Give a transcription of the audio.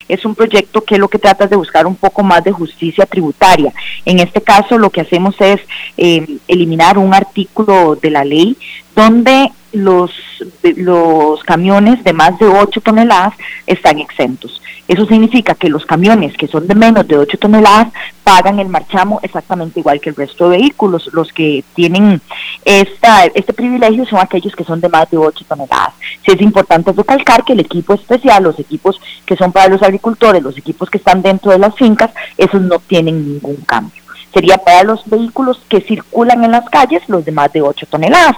es un proyecto que lo que trata es de buscar un poco más de justicia tributaria. En este caso lo que hacemos es eliminar un artículo de la ley donde los camiones de más de 8 toneladas están exentos. Eso significa que los camiones que son de menos de 8 toneladas pagan el marchamo exactamente igual que el resto de vehículos. Los que tienen este privilegio son aquellos que son de más de 8 toneladas. Sí es importante recalcar que el equipo especial, los equipos que son para los agricultores, los equipos que están dentro de las fincas, esos no tienen ningún cambio. Sería para los vehículos que circulan en las calles, los de más de 8 toneladas.